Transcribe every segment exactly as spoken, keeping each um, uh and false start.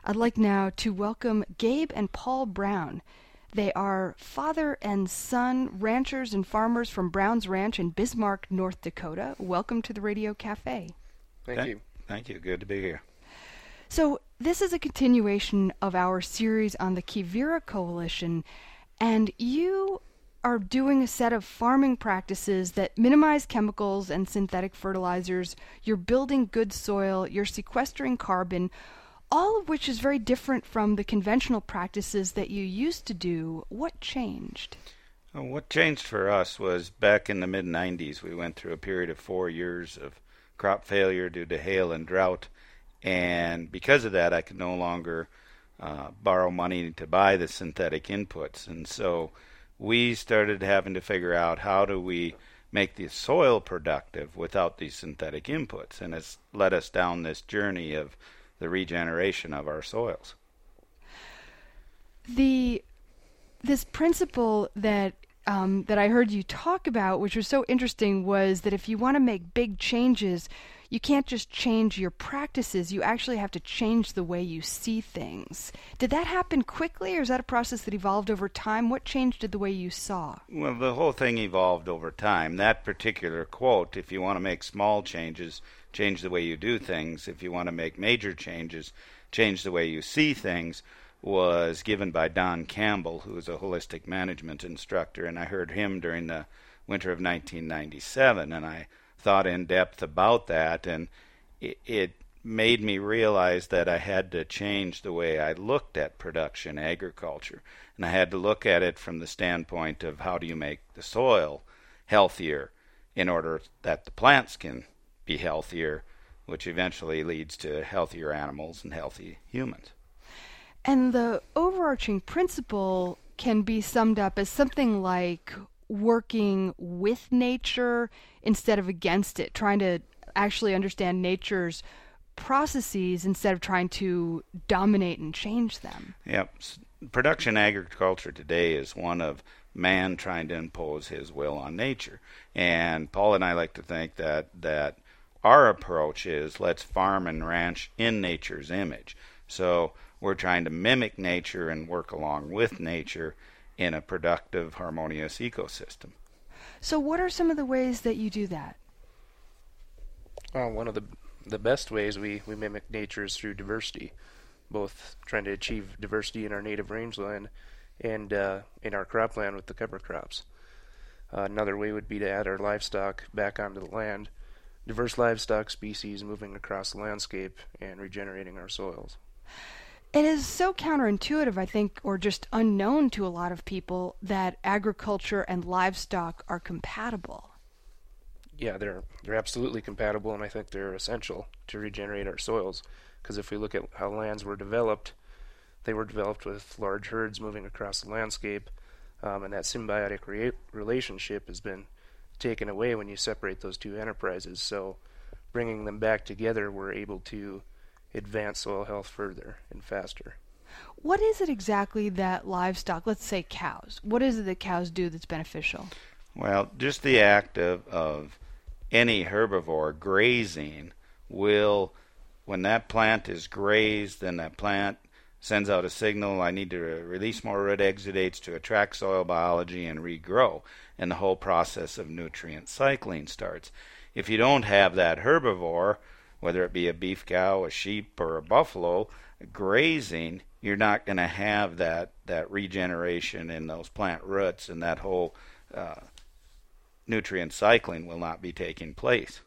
I'd like now to welcome Gabe and Paul Brown. They are father and son ranchers and farmers from Brown's Ranch in Bismarck, North Dakota. Welcome to the Radio Cafe. Thank you. Thank you. Good to be here. So this is a continuation of our series on the Quivira Coalition, and you are doing a set of farming practices that minimize chemicals and synthetic fertilizers. You're building good soil, you're sequestering carbon, all of which is very different from the conventional practices that you used to do. What changed? Well, what changed for us was back in the mid nineties, we went through a period of four years of crop failure due to hail and drought. And because of that, I could no longer uh, borrow money to buy the synthetic inputs. And so we started having to figure out how do we make the soil productive without these synthetic inputs. And it's led us down this journey of the regeneration of our soils. The this principle that um, that I heard you talk about, which was so interesting, was that if you want to make big changes, you can't just change your practices, you actually have to change the way you see things. Did that happen quickly, or is that a process that evolved over time? What changed in the way you saw? Well, the whole thing evolved over time. That particular quote, if you want to make small changes, change the way you do things. If you want to make major changes, change the way you see things, was given by Don Campbell, who is a holistic management instructor, and I heard him during the winter of nineteen ninety-seven, and I thought in depth about that, and it, it made me realize that I had to change the way I looked at production agriculture, and I had to look at it from the standpoint of how do you make the soil healthier in order that the plants can be healthier, which eventually leads to healthier animals and healthy humans. And the overarching principle can be summed up as something like working with nature instead of against it, trying to actually understand nature's processes instead of trying to dominate and change them. Yep. Production agriculture today is one of man trying to impose his will on nature. And Paul and I like to think that that our approach is let's farm and ranch in nature's image. So we're trying to mimic nature and work along with nature in a productive, harmonious ecosystem. So what are some of the ways that you do that? Well, one of the the best ways we, we mimic nature is through diversity, both trying to achieve diversity in our native rangeland and uh, in our cropland with the cover crops. Uh, another way would be to add our livestock back onto the land, diverse livestock species moving across the landscape and regenerating our soils. It is so counterintuitive, I think, or just unknown to a lot of people, that agriculture and livestock are compatible. Yeah, they're they're absolutely compatible, and I think they're essential to regenerate our soils. Because if we look at how lands were developed, they were developed with large herds moving across the landscape, um, and that symbiotic re- relationship has been taken away when you separate those two enterprises. So bringing them back together, we're able to advance soil health further and faster. What is it exactly that livestock, let's say cows, what is it that cows do that's beneficial? Well, just the act of, of any herbivore grazing will, when that plant is grazed, then that plant sends out a signal, I need to release more root exudates to attract soil biology and regrow, and the whole process of nutrient cycling starts. If you don't have that herbivore, whether it be a beef cow, a sheep, or a buffalo, grazing, you're not going to have that, that regeneration in those plant roots, and that whole uh, nutrient cycling will not be taking place.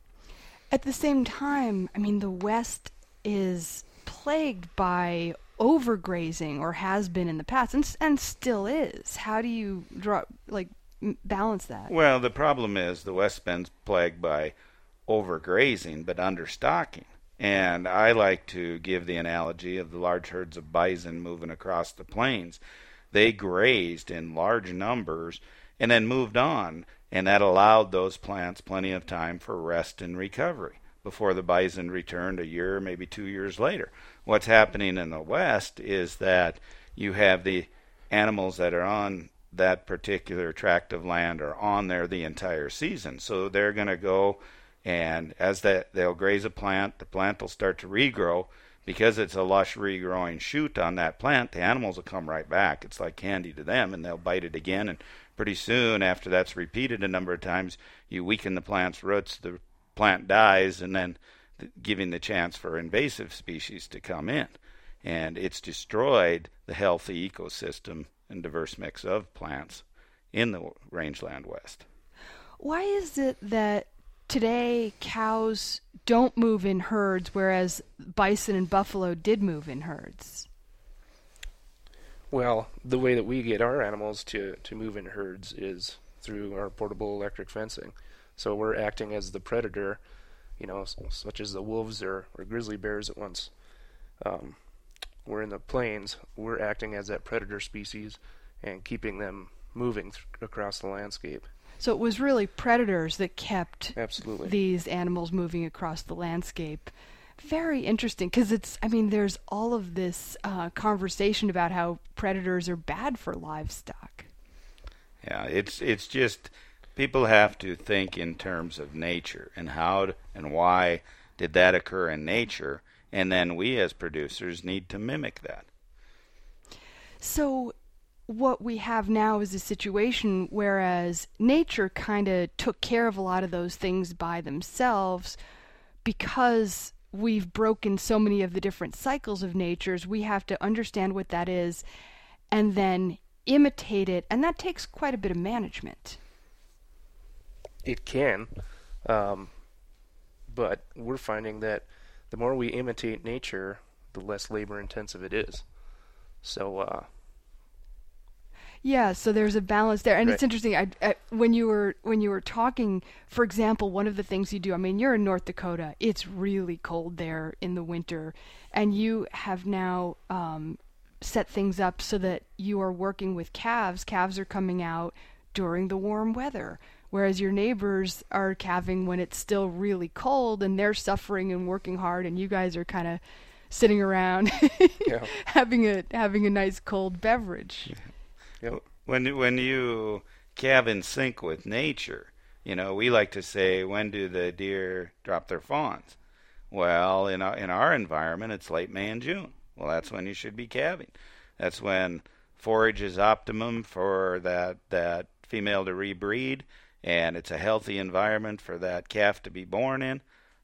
At the same time, I mean, the West is plagued by overgrazing, or has been in the past, and, and still is. How do you draw, like, balance that? Well, the problem is the West's been plagued by overgrazing but understocking, and I like to give the analogy of the large herds of bison moving across the plains. They grazed in large numbers and then moved on, and that allowed those plants plenty of time for rest and recovery before the bison returned a year, maybe two years later. What's happening in the West is that you have the animals that are on that particular tract of land are on there the entire season, so they're going to go. And as that they'll graze a plant, the plant will start to regrow, because it's a lush regrowing shoot on that plant, the animals will come right back. It's like candy to them, and they'll bite it again, and pretty soon, after that's repeated a number of times, you weaken the plant's roots, the plant dies, and then th- giving the chance for invasive species to come in. And it's destroyed the healthy ecosystem and diverse mix of plants in the rangeland west. Why is it that today cows don't move in herds, whereas bison and buffalo did move in herds? Well, the way that we get our animals to, to move in herds is through our portable electric fencing. So we're acting as the predator, you know, such as the wolves or, or grizzly bears at once. Um, we're in the plains, we're acting as that predator species and keeping them moving th- across the landscape. So it was really predators that kept Absolutely. these animals moving across the landscape. Very interesting, because it's, I mean, there's all of this uh, conversation about how predators are bad for livestock. Yeah, it's it's just people have to think in terms of nature and how to, and why did that occur in nature, and then we as producers need to mimic that. So what we have now is a situation whereas nature kind of took care of a lot of those things by themselves, because we've broken so many of the different cycles of natures, we have to understand what that is and then imitate it, and that takes quite a bit of management. It can, um, but we're finding that the more we imitate nature, the less labor intensive it is. So, uh, yeah, so there's a balance there, and right. It's interesting. I, I, when you were when you were talking, for example, one of the things you do. I mean, you're in North Dakota. It's really cold there in the winter, and you have now um, set things up so that you are working with calves. Calves are coming out during the warm weather, whereas your neighbors are calving when it's still really cold, and they're suffering and working hard, and you guys are kind of sitting around yeah. having a having a nice cold beverage. Yep. When when you calve in sync with nature, you know, we like to say, when do the deer drop their fawns? Well, in our, in our environment, it's late May and June. Well, that's when you should be calving. That's when forage is optimum for that, that female to rebreed, and it's a healthy environment for that calf to be born in.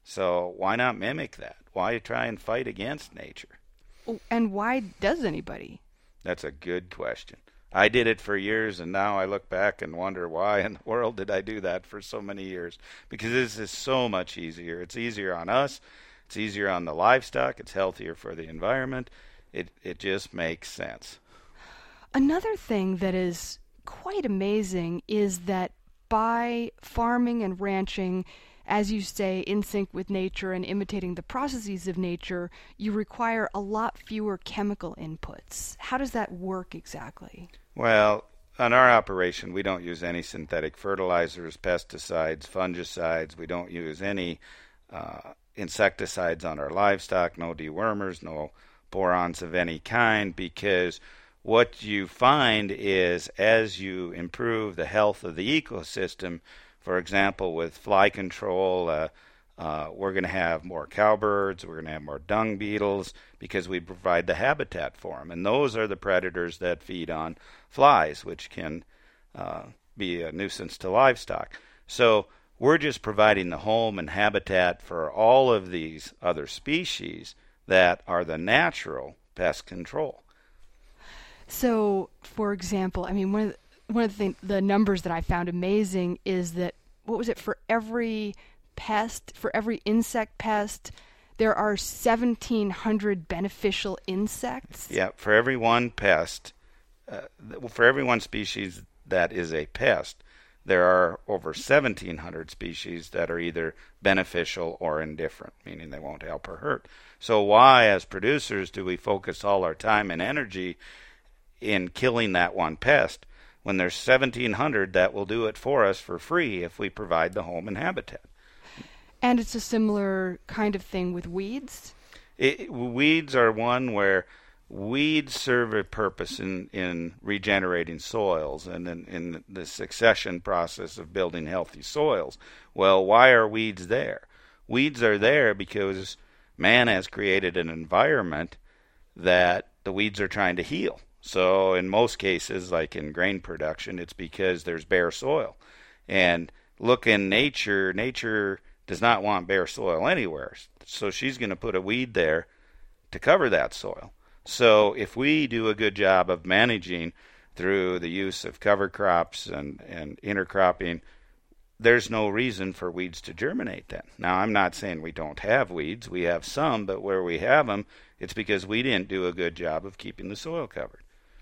So why not mimic that? Why try and fight against nature? And why does anybody? That's a good question. I did it for years, and now I look back and wonder why in the world did I do that for so many years? Because this is so much easier. It's easier on us. It's easier on the livestock. It's healthier for the environment. It it just makes sense. Another thing that is quite amazing is that by farming and ranching, as you say, in sync with nature and imitating the processes of nature, you require a lot fewer chemical inputs. How does that work exactly? Well, on our operation, we don't use any synthetic fertilizers, pesticides, fungicides. We don't use any uh, insecticides on our livestock, no dewormers, no borons of any kind, because what you find is as you improve the health of the ecosystem, for example, with fly control, uh, uh, we're going to have more cowbirds, we're going to have more dung beetles, because we provide the habitat for them. And those are the predators that feed on flies, which can uh, be a nuisance to livestock. So we're just providing the home and habitat for all of these other species that are the natural pest control. So, for example, I mean, one of the, one of the, thing, the numbers that I found amazing is that, what was it, for every pest, for every insect pest, there are seventeen hundred beneficial insects? Yeah, for every one pest, uh, for every one species that is a pest, there are over seventeen hundred species that are either beneficial or indifferent, meaning they won't help or hurt. So why, as producers, do we focus all our time and energy in killing that one pest when there's seventeen hundred that will do it for us for free if we provide the home and habitat? And it's a similar kind of thing with weeds? It, weeds are one where weeds serve a purpose in, in regenerating soils and in, in the succession process of building healthy soils. Well, why are weeds there? Weeds are there because man has created an environment that the weeds are trying to heal. So in most cases, like in grain production, it's because there's bare soil. And look in nature, nature does not want bare soil anywhere. So she's going to put a weed there to cover that soil. So if we do a good job of managing through the use of cover crops and, and intercropping, there's no reason for weeds to germinate then. Now, I'm not saying we don't have weeds. We have some, but where we have them, it's because we didn't do a good job of keeping the soil covered.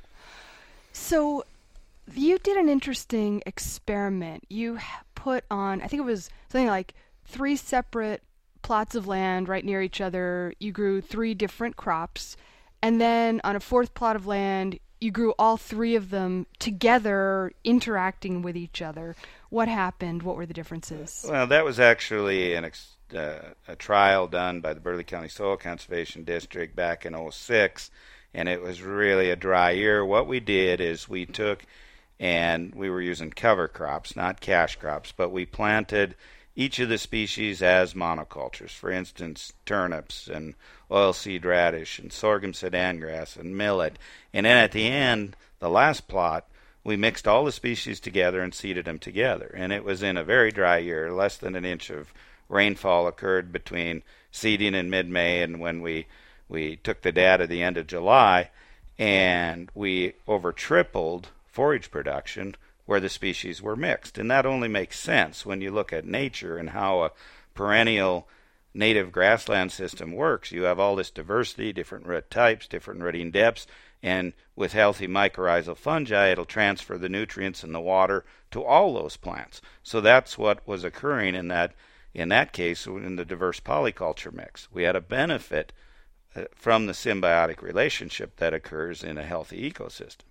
So you did an interesting experiment. You put on, I think it was something like three separate plots of land right near each other. You grew three different crops. And then on a fourth plot of land, you grew all three of them together, interacting with each other. What happened? What were the differences? Well, that was actually an ex- uh, a trial done by the Burley County Soil Conservation District back in oh six, and it was really a dry year. What we did is we took, and we were using cover crops, not cash crops, but we planted each of the species as monocultures. For instance, turnips and oilseed radish and sorghum sudan grass and millet. And then at the end, the last plot, we mixed all the species together and seeded them together. And it was in a very dry year. Less than an inch of rainfall occurred between seeding in mid-May and when we, we took the data at the end of July. And we over tripled forage production where the species were mixed. And that only makes sense when you look at nature and how a perennial native grassland system works. You have all this diversity, different root types, different rooting depths, and with healthy mycorrhizal fungi, it'll transfer the nutrients in the water to all those plants. So that's what was occurring in that in that case in the diverse polyculture mix. We had a benefit uh, from the symbiotic relationship that occurs in a healthy ecosystem.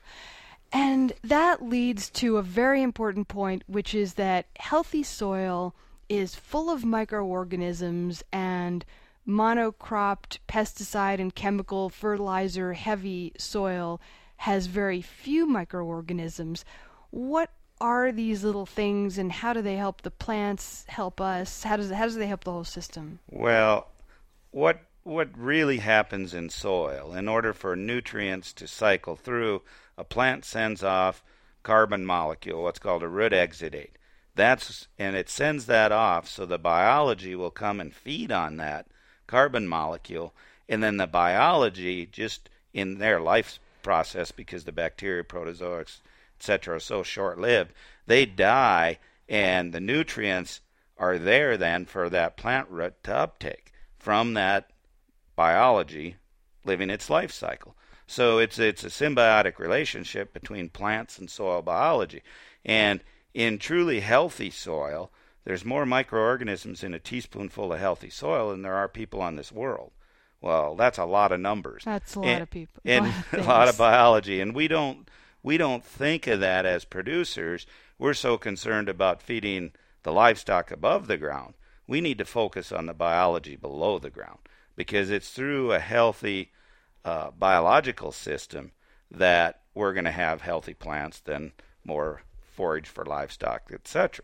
And that leads to a very important point, which is that healthy soil is full of microorganisms, and monocropped pesticide and chemical fertilizer heavy soil has very few microorganisms. What are these little things, and how do they help the plants help us? How does how does they help the whole system? Well, what what really happens in soil, in order for nutrients to cycle through, a plant sends off carbon molecule, what's called a root exudate. That's and it sends that off so the biology will come and feed on that carbon molecule, and then the biology, just in their life process, because the bacteria, protozoacs, et cetera, are so short-lived, they die, and the nutrients are there then for that plant root to uptake from that biology living its life cycle. So it's it's a symbiotic relationship between plants and soil biology. And in truly healthy soil, there's more microorganisms in a teaspoonful of healthy soil than there are people on this world. Well, that's a lot of numbers. That's a lot and, of people. And a lot of biology. And we don't we don't think of that as producers. We're so concerned about feeding the livestock above the ground. We need to focus on the biology below the ground, because it's through a healthy uh, biological system that we're going to have healthy plants, then more forage for livestock, et cetera.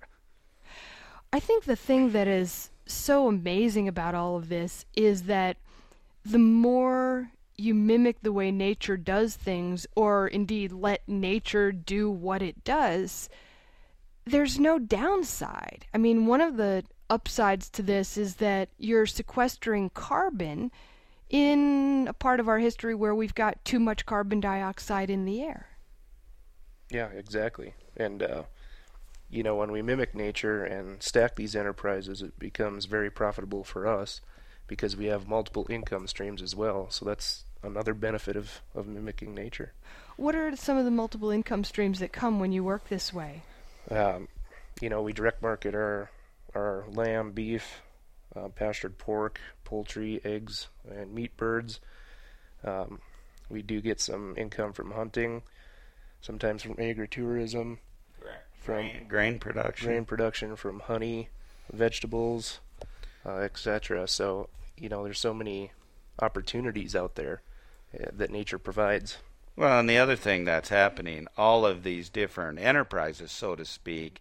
I think the thing that is so amazing about all of this is that the more you mimic the way nature does things, or indeed let nature do what it does, there's no downside. I mean, one of the upsides to this is that you're sequestering carbon in a part of our history where we've got too much carbon dioxide in the air. Yeah, exactly. And, uh, you know, when we mimic nature and stack these enterprises, it becomes very profitable for us because we have multiple income streams as well. So that's another benefit of, of mimicking nature. What are some of the multiple income streams that come when you work this way? Um, you know, we direct market our, our lamb, beef, uh, pastured pork, poultry, eggs, and meat birds. Um, we do get some income from hunting, sometimes from agritourism, from grain, grain production, grain production, from honey, vegetables, uh, et cetera. So, you know, there's so many opportunities out there uh, that nature provides. Well, and the other thing that's happening, all of these different enterprises, so to speak,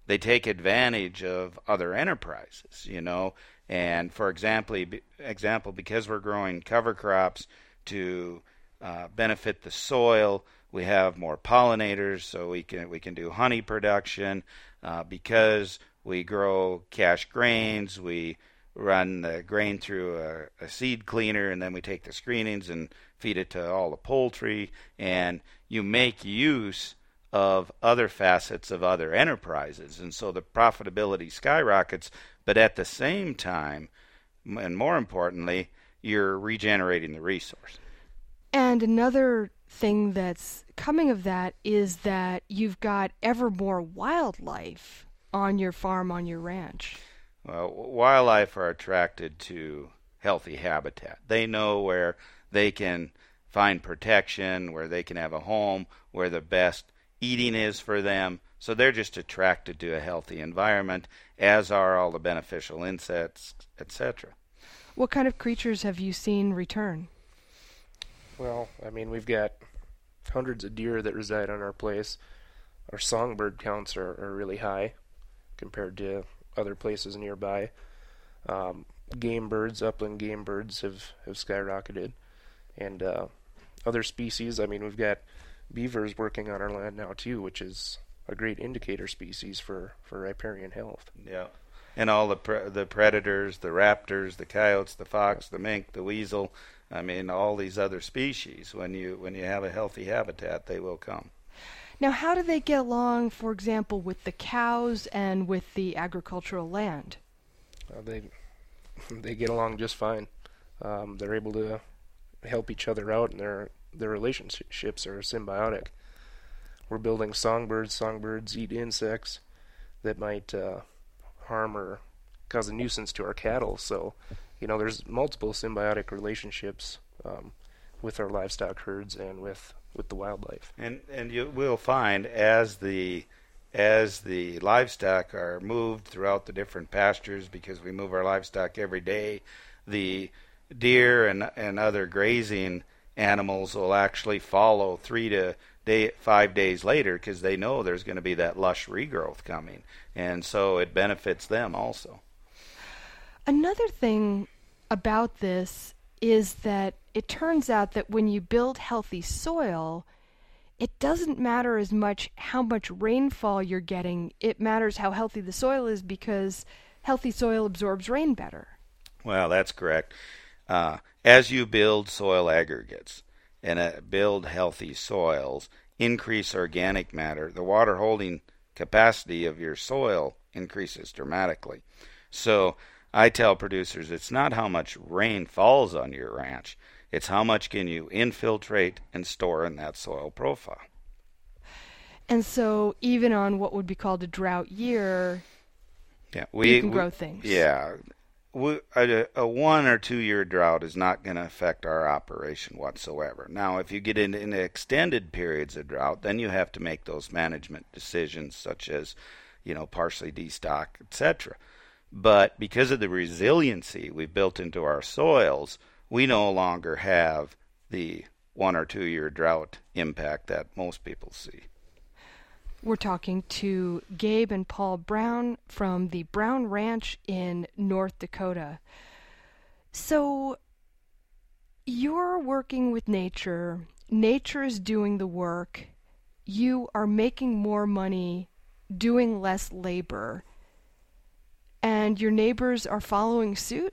they take advantage of other enterprises, you know. And for example, example, because we're growing cover crops to uh, benefit the soil, we have more pollinators, so we can we can do honey production. Uh, because we grow cash grains, we run the grain through a, a seed cleaner, and then we take the screenings and feed it to all the poultry. And you make use of other facets of other enterprises, and so the profitability skyrockets. But at the same time, and more importantly, you're regenerating the resource. And another thing that's coming of that is that you've got ever more wildlife on your farm, on your ranch. Well, wildlife are attracted to healthy habitat. They know where they can find protection, where they can have a home, where the best eating is for them. So they're just attracted to a healthy environment, as are all the beneficial insects, et cetera. What kind of creatures have you seen return? Well, I mean, we've got hundreds of deer that reside on our place. Our songbird counts are, are really high compared to other places nearby. Um, game birds, upland game birds have, have skyrocketed. And uh, other species, I mean, we've got beavers working on our land now too, which is a great indicator species for, for riparian health. Yeah. And all the pre- the predators, the raptors, the coyotes, the fox, the mink, the weasel, I mean, all these other species, when you when you have a healthy habitat, they will come. Now, how do they get along, for example, with the cows and with the agricultural land? Uh, they they get along just fine. Um, they're able to help each other out, and their their relationships are symbiotic. We're building songbirds. Songbirds eat insects that might uh, harm or cause a nuisance to our cattle. So, you know, there's multiple symbiotic relationships um, with our livestock herds and with, with the wildlife. And and you will find as the as the livestock are moved throughout the different pastures, because we move our livestock every day, the deer and and other grazing animals will actually follow three to day, five days later, because they know there's going to be that lush regrowth coming, and so it benefits them also. Another thing about this is that it turns out that when you build healthy soil, it doesn't matter as much how much rainfall you're getting. It matters how healthy the soil is, because healthy soil absorbs rain better. Well, that's correct. Uh, as you build soil aggregates and uh, build healthy soils, increase organic matter, the water holding capacity of your soil increases dramatically. So I tell producers, it's not how much rain falls on your ranch, it's how much can you infiltrate and store in that soil profile. And so even on what would be called a drought year, yeah, we, you can we, grow things. Yeah. We, a, a one or two year drought is not going to affect our operation whatsoever. Now, if you get into, into extended periods of drought, then you have to make those management decisions, such as, you know, partially destock, et cetera. But because of the resiliency we've built into our soils, we no longer have the one or two year drought impact that most people see. We're talking to Gabe and Paul Brown from the Brown Ranch in North Dakota. So you're working with nature. Nature is doing the work. You are making more money doing less labor. And your neighbors are following suit?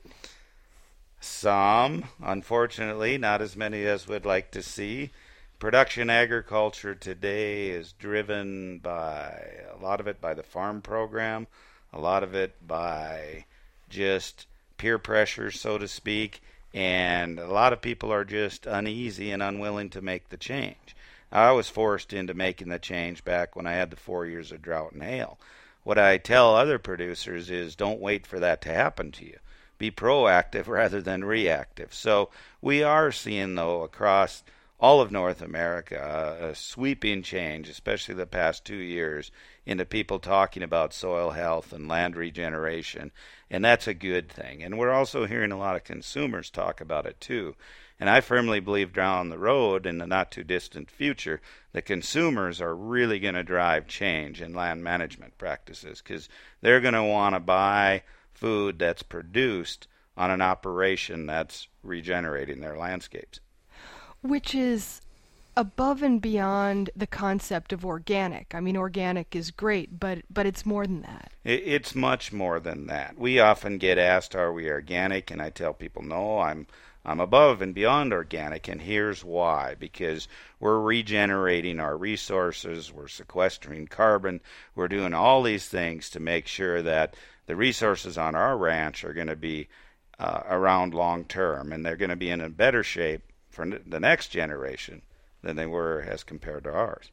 Some, unfortunately, not as many as we'd like to see. Production agriculture today is driven by, a lot of it by the farm program, a lot of it by just peer pressure, so to speak, and a lot of people are just uneasy and unwilling to make the change. I was forced into making the change back when I had the four years of drought and hail. What I tell other producers is don't wait for that to happen to you. Be proactive rather than reactive. So we are seeing, though, across all of North America, uh, a sweeping change, especially the past two years, into people talking about soil health and land regeneration, and that's a good thing. And we're also hearing a lot of consumers talk about it too. And I firmly believe down the road, in the not-too-distant future, the consumers are really going to drive change in land management practices, because they're going to want to buy food that's produced on an operation that's regenerating their landscapes. Which is above and beyond the concept of organic. I mean, organic is great, but but it's more than that. It's much more than that. We often get asked, are we organic? And I tell people, no, I'm I'm above and beyond organic, and here's why. Because we're regenerating our resources, we're sequestering carbon, we're doing all these things to make sure that the resources on our ranch are going to be uh, around long term, and they're going to be in a better shape for the next generation than they were as compared to ours.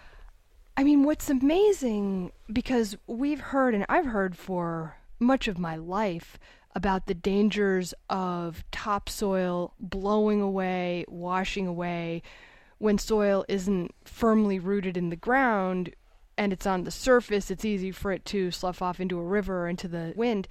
I mean, what's amazing, because we've heard, and I've heard for much of my life, about the dangers of topsoil blowing away, washing away, when soil isn't firmly rooted in the ground and it's on the surface. It's easy for it to slough off into a river or into the wind.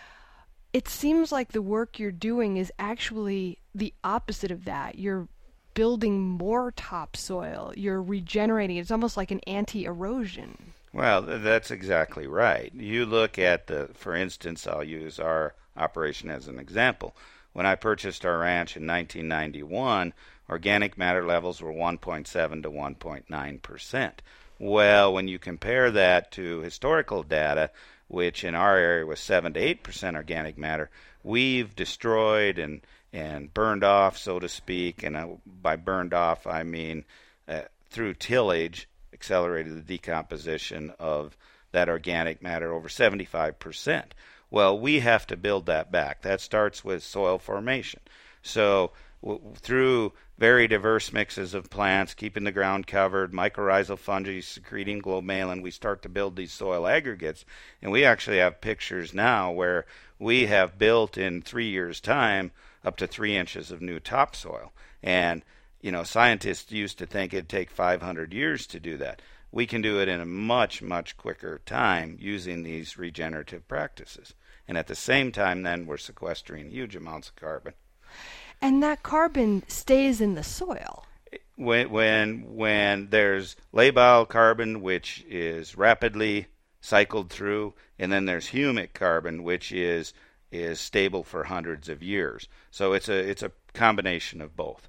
It seems like the work you're doing is actually the opposite of that. You're building more topsoil. You're regenerating. It's almost like an anti-erosion. Well, that's exactly right. You look at the, for instance, I'll use our operation as an example. When I purchased our ranch in nineteen ninety-one, organic matter levels were one point seven to one point nine percent. Well, when you compare that to historical data, which in our area was seven to eight percent organic matter, we've destroyed and, and burned off, so to speak, and uh, by burned off I mean uh, through tillage, accelerated the decomposition of that organic matter over seventy-five percent. Well, we have to build that back. That starts with soil formation. So w- through very diverse mixes of plants, keeping the ground covered, mycorrhizal fungi secreting glomalin, we start to build these soil aggregates. And we actually have pictures now where we have built in three years' time up to three inches of new topsoil. And, you know, scientists used to think it'd take five hundred years to do that. We can do it in a much, much quicker time using these regenerative practices. And at the same time, then, we're sequestering huge amounts of carbon. And that carbon stays in the soil. When when when there's labile carbon, which is rapidly cycled through, and then there's humic carbon, which is is stable for hundreds of years. So it's a it's a combination of both.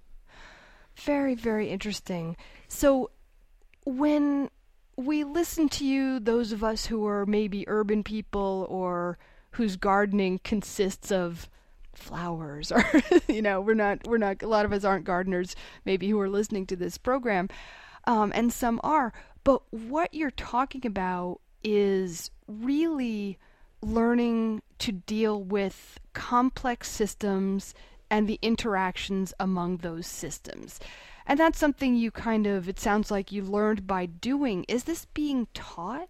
Very, very interesting. So when we listen to you, those of us who are maybe urban people or whose gardening consists of flowers, or you know, we're not we're not a lot of us aren't gardeners maybe who are listening to this program, um, and some are, but what you're talking about is really learning to deal with complex systems and the interactions among those systems. And that's something you kind of, it sounds like you learned by doing. Is this being taught?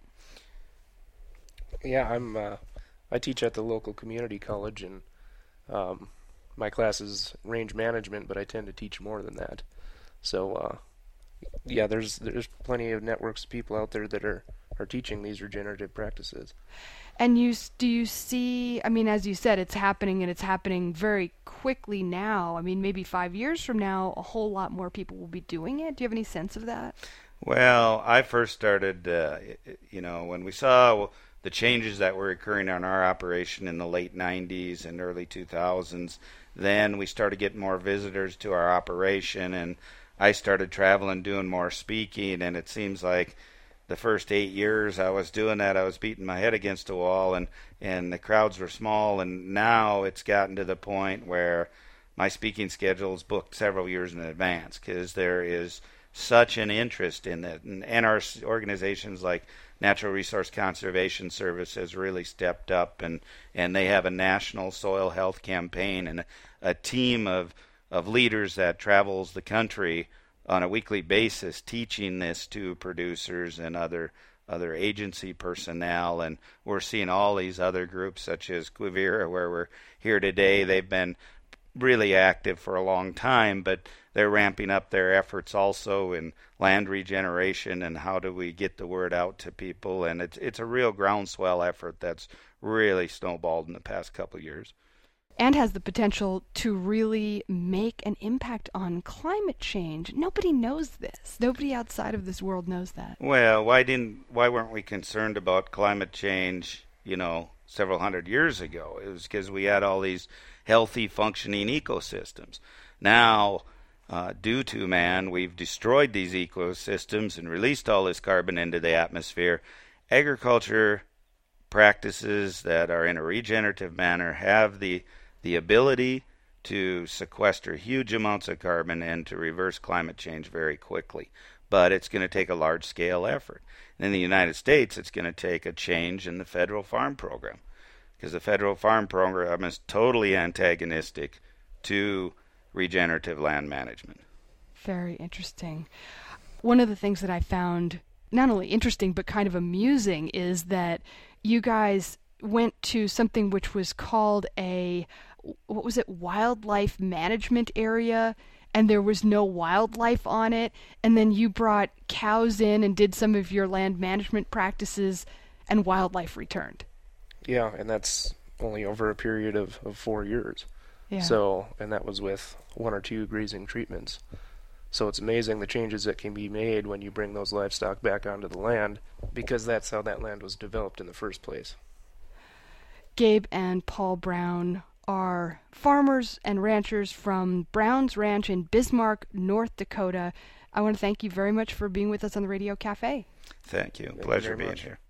Yeah, I'm. Uh, I teach at the local community college, and um, my class is range management, but I tend to teach more than that. So, uh, yeah, there's there's plenty of networks of people out there that are, are teaching these regenerative practices. And you do you see, I mean, as you said, it's happening, and it's happening very quickly now. I mean, maybe five years from now, a whole lot more people will be doing it. Do you have any sense of that? Well, I first started, uh, you know, when we saw the changes that were occurring on our operation in the late nineties and early two thousands, then we started getting more visitors to our operation, and I started traveling, doing more speaking, and it seems like the first eight years I was doing that, I was beating my head against a wall, and, and the crowds were small, and now it's gotten to the point where my speaking schedule is booked several years in advance, because there is such an interest in it. And, and our organizations like Natural Resource Conservation Service has really stepped up, and, and they have a national soil health campaign and a, a team of, of leaders that travels the country on a weekly basis teaching this to producers and other other agency personnel. And we're seeing all these other groups such as Quivira, where we're here today. They've been really active for a long time, but they're ramping up their efforts also in land regeneration and how do we get the word out to people. And it's it's a real groundswell effort that's really snowballed in the past couple of years. And has the potential to really make an impact on climate change. Nobody knows this. Nobody outside of this world knows that. Well, why didn't why weren't we concerned about climate change, you know, several hundred years ago? It was because we had all these healthy, functioning ecosystems. Now, uh, due to man, we've destroyed these ecosystems and released all this carbon into the atmosphere. Agriculture practices that are in a regenerative manner have the the ability to sequester huge amounts of carbon and to reverse climate change very quickly. But it's going to take a large-scale effort. In the United States, it's going to take a change in the federal farm program, because the federal farm program is totally antagonistic to regenerative land management. Very interesting. One of the things that I found not only interesting but kind of amusing is that you guys went to something which was called a, what was it, wildlife management area, and there was no wildlife on it, and then you brought cows in and did some of your land management practices, and wildlife returned. Yeah, and that's only over a period of, of four years. Yeah. So, and that was with one or two grazing treatments. So it's amazing the changes that can be made when you bring those livestock back onto the land, because that's how that land was developed in the first place. Gabe and Paul Brown are farmers and ranchers from Brown's Ranch in Bismarck, North Dakota. I want to thank you very much for being with us on the Radio Cafe. Thank you. Thank Pleasure you very being much. here.